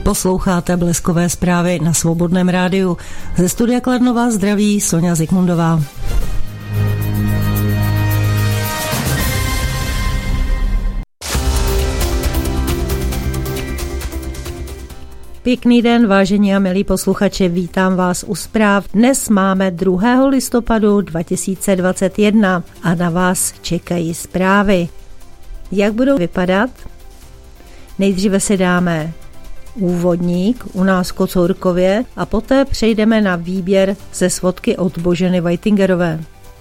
Posloucháte Bleskové zprávy na Svobodném rádiu. Ze studia Kladno vás zdraví Sonja Zikmundová. Pěkný den, vážení a milí posluchači, vítám vás u zpráv. Dnes máme 2. listopadu 2021 a na vás čekají zprávy. Jak budou vypadat? Nejdříve si dáme úvodník u nás v Kocourkově a poté přejdeme na výběr ze svodky od Boženy Weitingerové.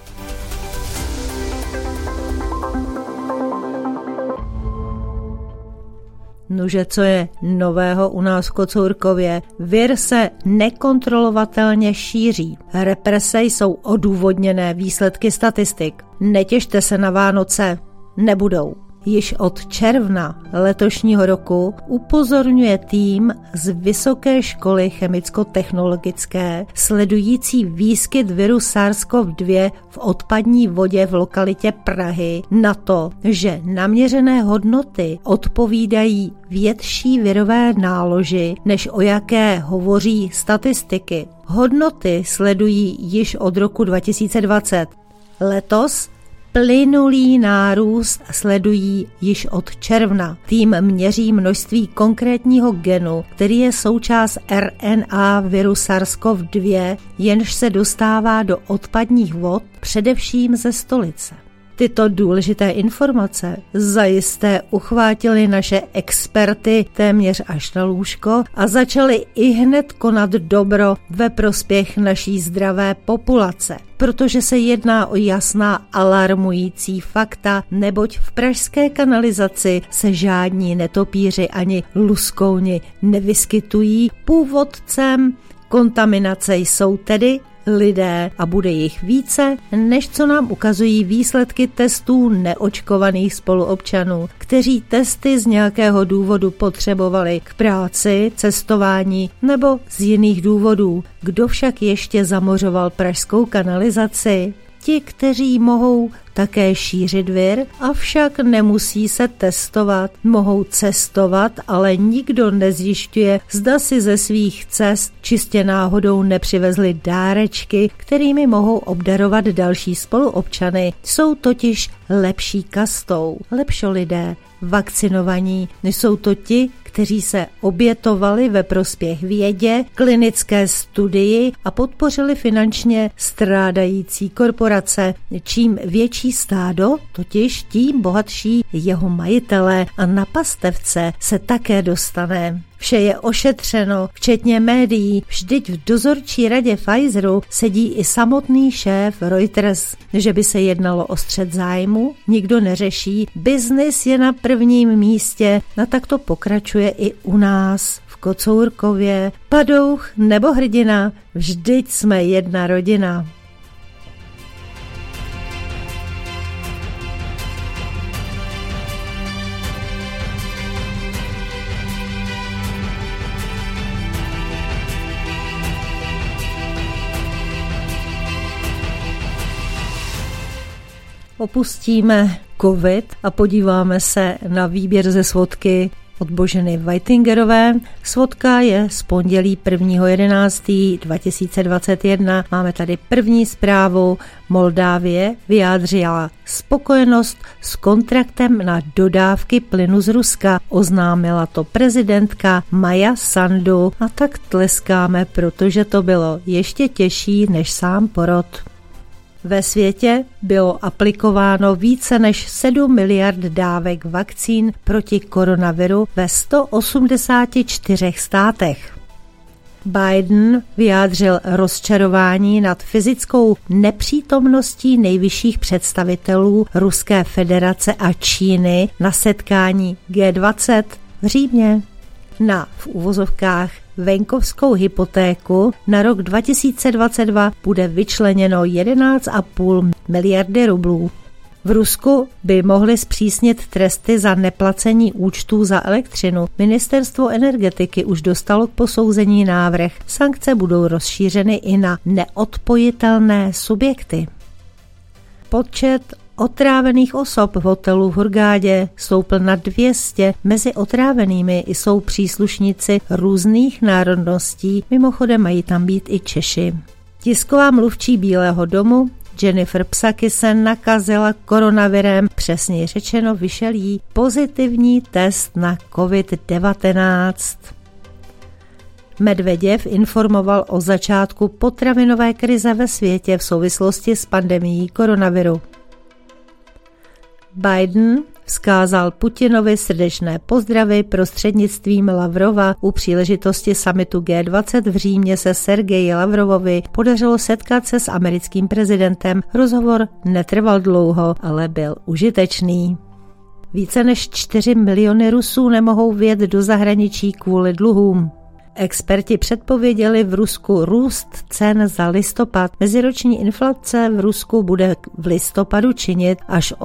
Nože, co je nového u nás v Kocourkově? Vir se nekontrolovatelně šíří. Represe jsou odůvodněné výsledky statistik. Netěšte se na Vánoce. Nebudou. Již od června letošního roku upozorňuje tým z Vysoké školy chemicko-technologické sledující výskyt viru SARS-CoV-2 v odpadní vodě v lokalitě Prahy na to, že naměřené hodnoty odpovídají větší virové náloži, než o jaké hovoří statistiky. Hodnoty sledují již od roku 2020. Letos plynulý nárůst sledují již od června. Tým měří množství konkrétního genu, který je součást RNA viru SARS-CoV-2, jenž se dostává do odpadních vod, především ze stolice. Tyto důležité informace zajisté uchvátily naše experty téměř až na lůžko a začali ihned konat dobro ve prospěch naší zdravé populace. Protože se jedná o jasná alarmující fakta, neboť v pražské kanalizaci se žádní netopíři ani luskouni nevyskytují. Původcem kontaminace jsou tedy lidé a bude jich více, než co nám ukazují výsledky testů neočkovaných spoluobčanů, kteří testy z nějakého důvodu potřebovali k práci, cestování nebo z jiných důvodů. Kdo však ještě zamořoval pražskou kanalizaci? Ti, kteří mohou také šířit vir, avšak nemusí se testovat. Mohou cestovat, ale nikdo nezjišťuje, zda si ze svých cest čistě náhodou nepřivezli dárečky, kterými mohou obdarovat další spoluobčany. Jsou totiž lepší kastou, lepšolidé, vakcinovaní, jsou to ti, kteří se obětovali ve prospěch vědě, klinické studii a podpořili finančně strádající korporace. Čím větší stádo, totiž tím bohatší jeho majitelé a na pastevce se také dostane. Vše je ošetřeno, včetně médií. Vždyť v dozorčí radě Pfizeru sedí i samotný šéf Reuters. Že by se jednalo o střet zájmu, nikdo neřeší. Biznis je na prvním místě. A tak to pokračuje i u nás v Kocourkově. Padouch nebo hrdina, vždyť jsme jedna rodina. Opustíme covid a podíváme se na výběr ze svodky od Boženy Weitingerové. Svodka je z pondělí 1.11.2021. Máme tady první zprávu. Moldávie vyjádřila spokojenost s kontraktem na dodávky plynu z Ruska. Oznámila to prezidentka Maja Sandu a tak tleskáme, protože to bylo ještě těžší než sám porod. Ve světě bylo aplikováno více než 7 miliard dávek vakcín proti koronaviru ve 184 státech. Biden vyjádřil rozčarování nad fyzickou nepřítomností nejvyšších představitelů Ruské federace a Číny na setkání G20 v Římě. Na v uvozovkách venkovskou hypotéku na rok 2022 bude vyčleněno 11,5 miliardy rublů. V Rusku by mohli zpřísnit tresty za neplacení účtů za elektřinu. Ministerstvo energetiky už dostalo k posouzení návrh. Sankce budou rozšířeny i na neodpojitelné subjekty. Počet otrávených osob v hotelu v Hurghadě stoupl na 200. Mezi otrávenými jsou příslušníci různých národností, mimochodem mají tam být i Češi. Tisková mluvčí Bílého domu Jennifer Psaki se nakazila koronavirem, přesněji řečeno vyšel jí pozitivní test na COVID-19. Medveděv informoval o začátku potravinové krize ve světě v souvislosti s pandemií koronaviru. Biden vzkázal Putinovi srdečné pozdravy prostřednictvím Lavrova. U příležitosti summitu G20 v Římě se Sergeji Lavrovovi podařilo setkat se s americkým prezidentem. Rozhovor netrval dlouho, ale byl užitečný. Více než 4 miliony Rusů nemohou vjet do zahraničí kvůli dluhům. Experti předpověděli v Rusku růst cen za listopad. Meziroční inflace v Rusku bude v listopadu činit až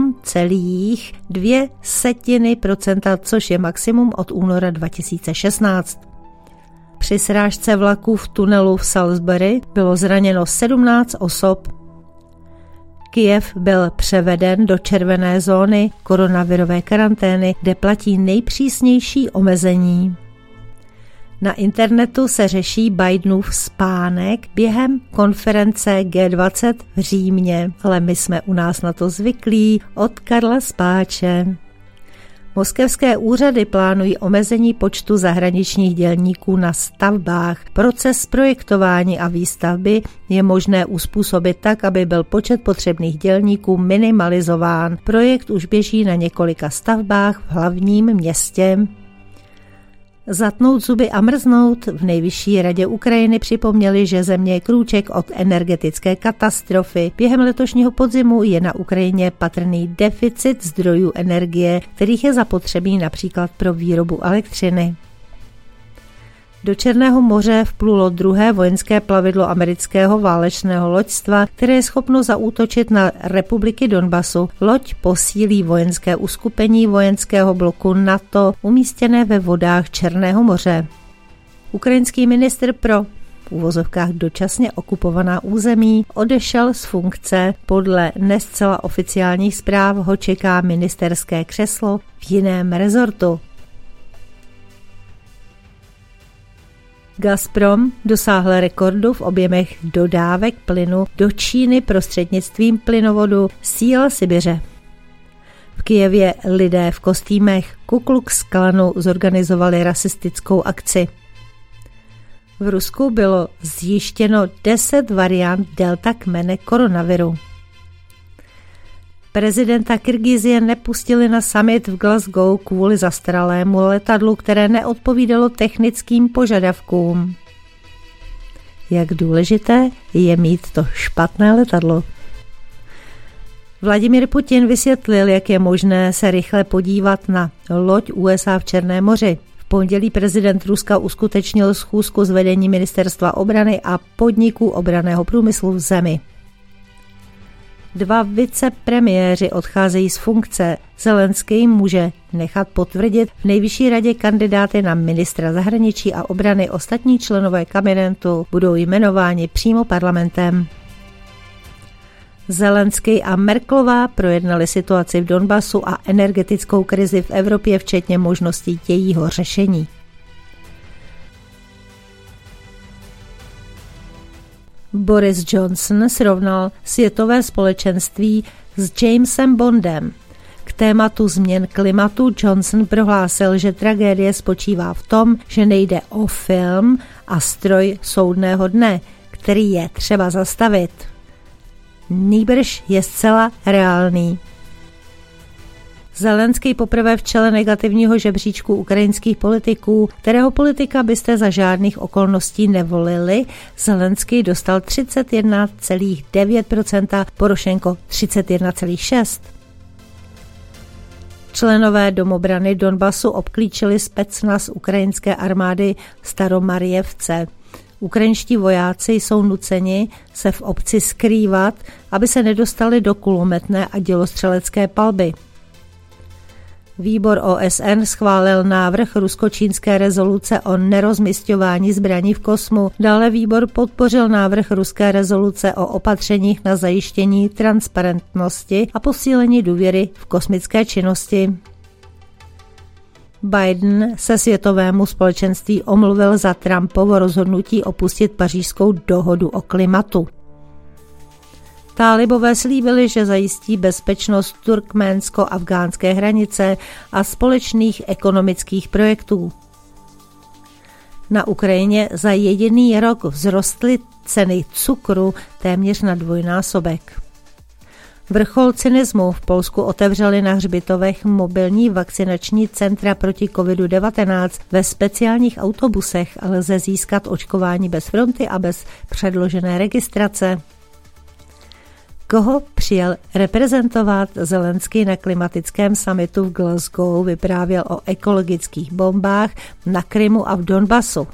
8,2%, což je maximum od února 2016. Při srážce vlaků v tunelu v Salisbury bylo zraněno 17 osob. Kyjev byl převeden do červené zóny koronavirové karantény, kde platí nejpřísnější omezení. Na internetu se řeší Bidenův spánek během konference G20 v Římě, ale my jsme u nás na to zvyklí od Karla Spáče. Moskevské úřady plánují omezení počtu zahraničních dělníků na stavbách. Proces projektování a výstavby je možné uspůsobit tak, aby byl počet potřebných dělníků minimalizován. Projekt už běží na několika stavbách v hlavním městě. Zatnout zuby a mrznout. V Nejvyšší radě Ukrajiny připomněli, že země je krůček od energetické katastrofy. Během letošního podzimu je na Ukrajině patrný deficit zdrojů energie, kterých je zapotřebí například pro výrobu elektřiny. Do Černého moře vplulo druhé vojenské plavidlo amerického válečného loďstva, které je schopno zaútočit na republiky Donbasu. Loď posílí vojenské uskupení vojenského bloku NATO umístěné ve vodách Černého moře. Ukrajinský ministr pro v uvozovkách dočasně okupovaná území odešel z funkce. Podle nezcela oficiálních zpráv ho čeká ministerské křeslo v jiném rezortu. Gazprom dosáhl rekordu v objemech dodávek plynu do Číny prostřednictvím plynovodu Síla Sibiře. V Kyjevě lidé v kostýmech Ku Klux Klanu zorganizovali rasistickou akci. V Rusku bylo zjištěno 10 variant delta kmene koronaviru. Prezidenta Kyrgyzie nepustili na summit v Glasgow kvůli zastaralému letadlu, které neodpovídalo technickým požadavkům. Jak důležité je mít to špatné letadlo. Vladimír Putin vysvětlil, jak je možné se rychle podívat na loď USA v Černém moři. V pondělí prezident Ruska uskutečnil schůzku s vedením ministerstva obrany a podniků obranného průmyslu v zemi. 2 vicepremiéři odcházejí z funkce. Zelenský může nechat potvrdit v Nejvyšší radě kandidáty na ministra zahraničí a obrany. Ostatní členové kabinetu budou jmenováni přímo parlamentem. Zelenský a Merkelová projednali situaci v Donbasu a energetickou krizi v Evropě, včetně možností jejího řešení. Boris Johnson srovnal světové společenství s Jamesem Bondem. K tématu změn klimatu Johnson prohlásil, že tragédie spočívá v tom, že nejde o film a stroj soudného dne, který je třeba zastavit. Nýbrž je zcela reálný. Zelenský poprvé v čele negativního žebříčku ukrajinských politiků, kterého politika byste za žádných okolností nevolili. Zelenský dostal 31,9%, Porošenko 31,6%. Členové domobrany Donbasu obklíčili specnaz ukrajinské armády Staromarijevce. Ukrajinští vojáci jsou nuceni se v obci skrývat, aby se nedostali do kulometné a dělostřelecké palby. Výbor OSN schválil návrh rusko-čínské rezoluce o nerozmisťování zbraní v kosmu. Dále výbor podpořil návrh ruské rezoluce o opatřeních na zajištění transparentnosti a posílení důvěry v kosmické činnosti. Biden se světovému společenství omluvil za Trumpovo rozhodnutí opustit Pařížskou dohodu o klimatu. Tálibové slíbili, že zajistí bezpečnost turkménsko-afgánské hranice a společných ekonomických projektů. Na Ukrajině za jediný rok vzrostly ceny cukru téměř na dvojnásobek. Vrchol cynismu v Polsku otevřeli na hřbitovech mobilní vakcinační centra proti COVID-19. Ve speciálních autobusech lze získat očkování bez fronty a bez předložené registrace. Koho přijel reprezentovat Zelenský na klimatickém summitu v Glasgow, vyprávěl o ekologických bombách na Krymu a v Donbasu.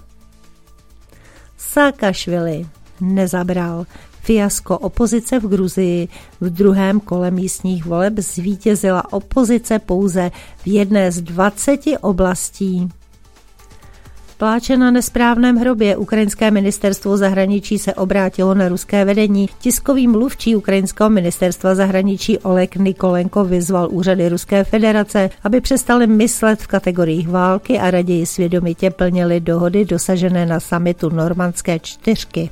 Saakašvili nezabral. Fiasko opozice v Gruzii. V druhém kole místních voleb zvítězila opozice pouze v jedné z 20 oblastí. Pláče na nesprávném hrobě. Ukrajinské ministerstvo zahraničí se obrátilo na ruské vedení. Tiskový mluvčí ukrajinského ministerstva zahraničí Oleg Nikolenko vyzval úřady Ruské federace, aby přestali myslet v kategoriích války a raději svědomitě plnili dohody dosažené na summitu Normandské čtyřky.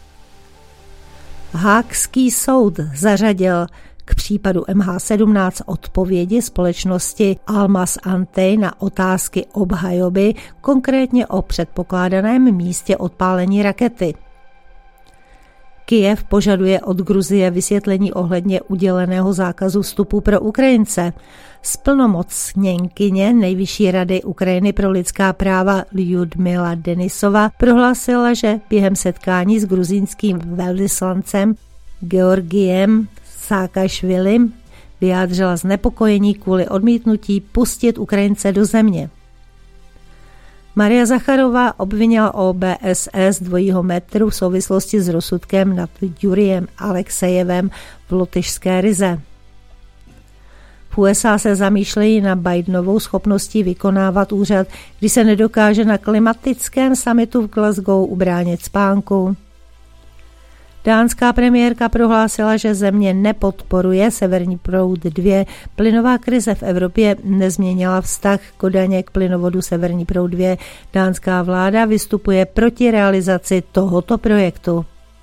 Haagský soud zařadil k případu MH17 odpovědi společnosti Almaz Antey na otázky obhajoby, konkrétně o předpokládaném místě odpálení rakety. Kyjev požaduje od Gruzie vysvětlení ohledně uděleného zákazu vstupu pro Ukrajince. Splnomocněnkyně Nejvyšší rady Ukrajiny pro lidská práva Lyudmila Denisova prohlásila, že během setkání s gruzínským velvyslancem Georgiem Saakašvilim vyjádřila znepokojení kvůli odmítnutí pustit Ukrajince do země. Maria Zacharová obvinila OBSE dvojího metru v souvislosti s rozsudkem nad Juriem Alexejevem v Lotyšské Rize. V USA se zamýšlejí na Bidenovou schopností vykonávat úřad, když se nedokáže na klimatickém summitu v Glasgow ubránit spánku. Dánská premiérka prohlásila, že země nepodporuje Severní proud 2. Plynová krize v Evropě nezměnila vztah Kodaně k plynovodu Severní proud 2. Dánská vláda vystupuje proti realizaci tohoto projektu.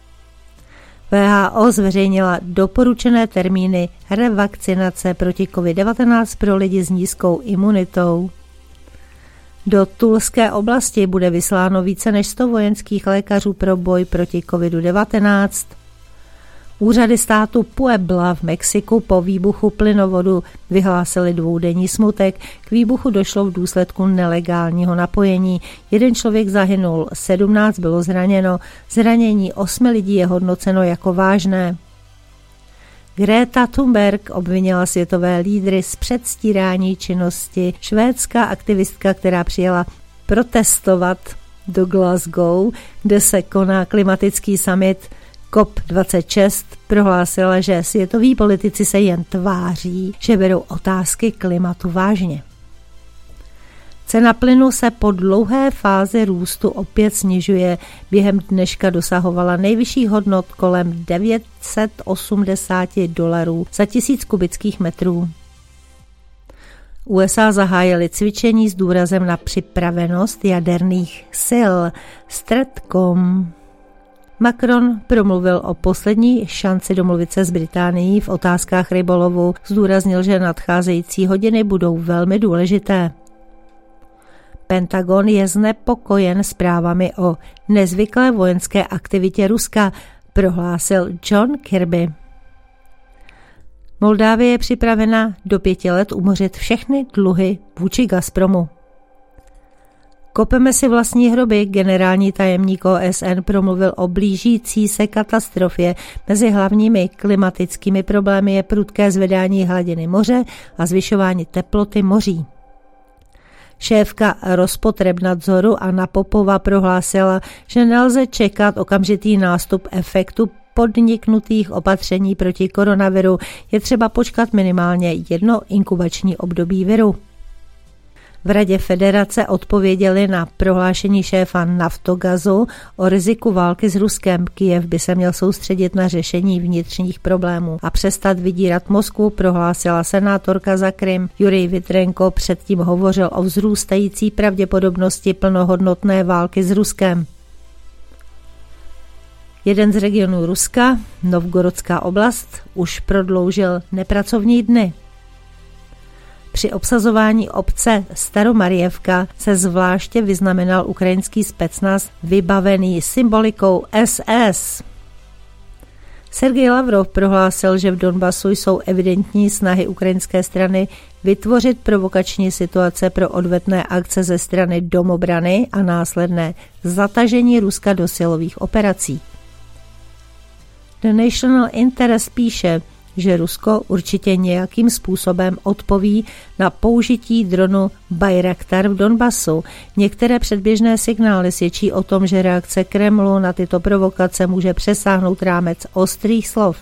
WHO zveřejnila doporučené termíny revakcinace proti COVID-19 pro lidi s nízkou imunitou. Do Tulské oblasti bude vysláno více než 100 vojenských lékařů pro boj proti COVID-19. Úřady státu Puebla v Mexiku po výbuchu plynovodu vyhlásili dvoudenní smutek. K výbuchu došlo v důsledku nelegálního napojení. 1 člověk zahynul, 17 bylo zraněno. Zranění 8 lidí je hodnoceno jako vážné. Greta Thunberg obvinila světové lídry z předstírání činnosti. Švédská aktivistka, která přijela protestovat do Glasgow, kde se koná klimatický summit COP26, prohlásila, že světoví politici se jen tváří, že berou otázky klimatu vážně. Cena plynu se po dlouhé fázi růstu opět snižuje. Během dneška dosahovala nejvyšší hodnot kolem $980 za 1000 kubických metrů. USA zahájily cvičení s důrazem na připravenost jaderných sil. Stratcom. Macron promluvil o poslední šanci domluvit se s Británií v otázkách rybolovu. Zdůraznil, že nadcházející hodiny budou velmi důležité. Pentagon je znepokojen zprávami o nezvyklé vojenské aktivitě Ruska, prohlásil John Kirby. Moldávie je připravena do 5 let umořit všechny dluhy vůči Gazpromu. Kopeme si vlastní hroby, generální tajemník OSN promluvil o blížící se katastrofě. Mezi hlavními klimatickými problémy je prudké zvedání hladiny moře a zvyšování teploty moří. Šéfka Rospotrebnadzoru Anna Popova prohlásila, že nelze čekat okamžitý nástup efektu podniknutých opatření proti koronaviru. Je třeba počkat minimálně 1 inkubační období viru. V Radě federace odpověděli na prohlášení šéfa Naftogazu o riziku války s Ruskem. Kyjev by se měl soustředit na řešení vnitřních problémů a přestat vydírat Moskvu, prohlásila senátorka za Krym. Jurij Vitrenko předtím hovořil o vzrůstající pravděpodobnosti plnohodnotné války s Ruskem. Jeden z regionů Ruska, Novgorodská oblast, už prodloužil nepracovní dny. Při obsazování obce Staromarjevka se zvláště vyznamenal ukrajinský specnaz vybavený symbolikou SS. Sergej Lavrov prohlásil, že v Donbasu jsou evidentní snahy ukrajinské strany vytvořit provokační situace pro odvetné akce ze strany domobrany a následné zatažení Ruska do silových operací. The National Interest píše, že Rusko určitě nějakým způsobem odpoví na použití dronu Bayraktar v Donbasu. Některé předběžné signály svědčí o tom, že reakce Kremlu na tyto provokace může přesáhnout rámec ostrých slov.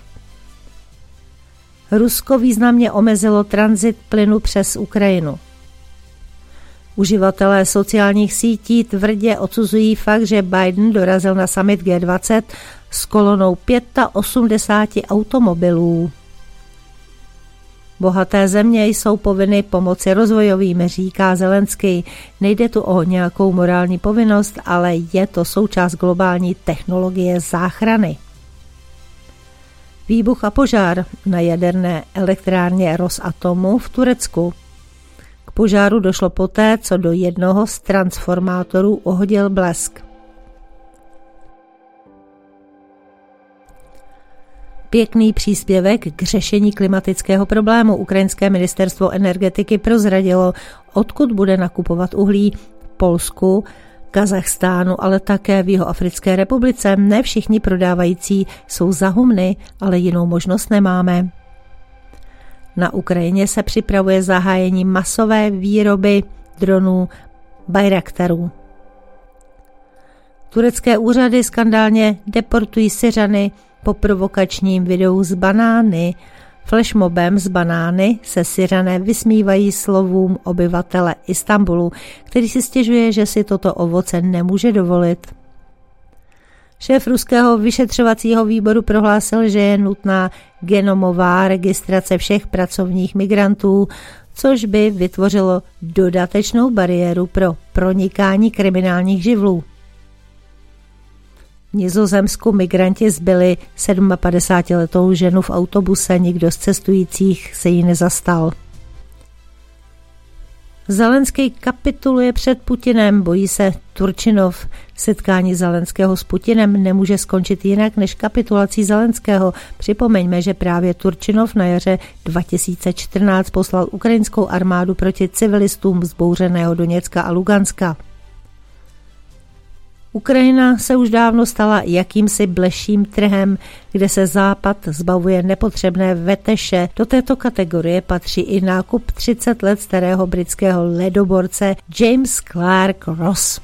Rusko významně omezilo tranzit plynu přes Ukrajinu. Uživatelé sociálních sítí tvrdě odsuzují fakt, že Biden dorazil na summit G20 s kolonou 85 automobilů. Bohaté země jsou povinny pomoci rozvojovým, říká Zelenský. Nejde tu o nějakou morální povinnost, ale je to součást globální technologie záchrany. Výbuch a požár na jaderné elektrárně Rosatomu v Turecku. K požáru došlo poté, co do jednoho z transformátorů uhodil blesk. Pěkný příspěvek k řešení klimatického problému. Ukrajinské ministerstvo energetiky prozradilo, odkud bude nakupovat uhlí v Polsku, Kazachstánu, ale také v Jihoafrické republice. Ne všichni prodávající jsou za humny, ale jinou možnost nemáme. Na Ukrajině se připravuje zahájení masové výroby dronů Bayraktarů. Turecké úřady skandálně deportují Syřany po provokačním videu z banány. Flashmobem z banány se Syřané vysmívají slovům obyvatele Istanbulu, který si stěžuje, že si toto ovoce nemůže dovolit. Šéf ruského vyšetřovacího výboru prohlásil, že je nutná genomová registrace všech pracovních migrantů, což by vytvořilo dodatečnou bariéru pro pronikání kriminálních živlů. V Nizozemsku migranti zbyli 57letou ženu v autobuse, nikdo z cestujících se jí nezastal. Zelenský kapituluje před Putinem, bojí se Turčinov. Setkání Zelenského s Putinem nemůže skončit jinak než kapitulací Zelenského. Připomeňme, že právě Turčinov na jaře 2014 poslal ukrajinskou armádu proti civilistům vzbouřeného Doněcka a Luganska. Ukrajina se už dávno stala jakýmsi bleším trhem, kde se Západ zbavuje nepotřebné veteše. Do této kategorie patří i nákup 30 let starého britského ledoborce James Clark Ross.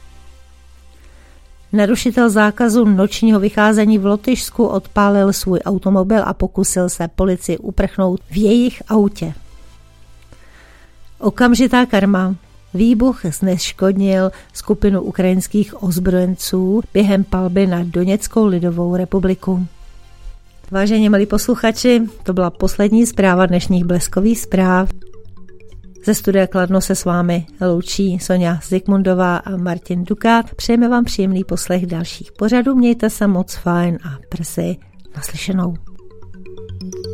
Narušitel zákazu nočního vycházení v Lotyšsku odpálil svůj automobil a pokusil se policii uprchnout v jejich autě. Okamžitá karma. Výbuch zneškodnil skupinu ukrajinských ozbrojenců během palby na Doněckou lidovou republiku. Vážení milí posluchači, to byla poslední zpráva dnešních bleskových zpráv. Ze studia Kladno se s vámi loučí Sonja Zikmundová a Martin Dukát. Přejeme vám příjemný poslech dalších pořadů, mějte se moc fajn a brzy naslyšenou.